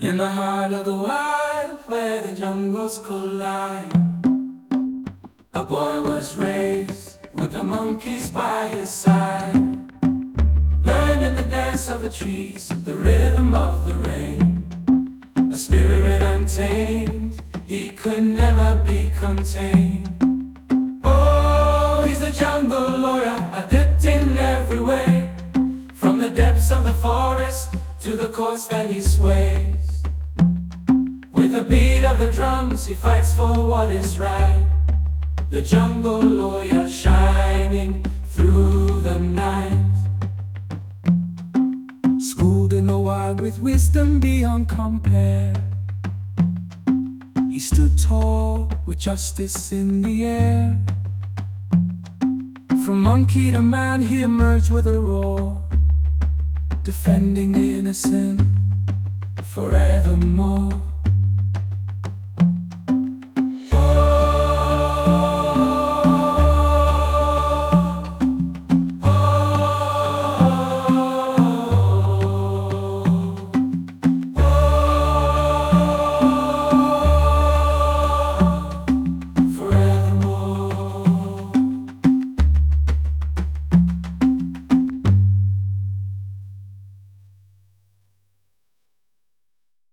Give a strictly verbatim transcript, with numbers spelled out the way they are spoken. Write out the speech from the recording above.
In the heart of the wild, where the jungles collide, a boy was raised with the monkeys by his side, learning the dance of the trees, the rhythm of the rain. A spirit untamed, he could never be contained. Oh, he's the jungle lawyer, adept in every way, from the depths of the forest to the courts that he sways. With the beat of the drums, he fights for what is right. The jungle lawyer shining through the night. Schooled in the wild with wisdom beyond compare, he stood tall with justice in the air. From monkey to man he emerged with a roar, defending the innocent forevermore.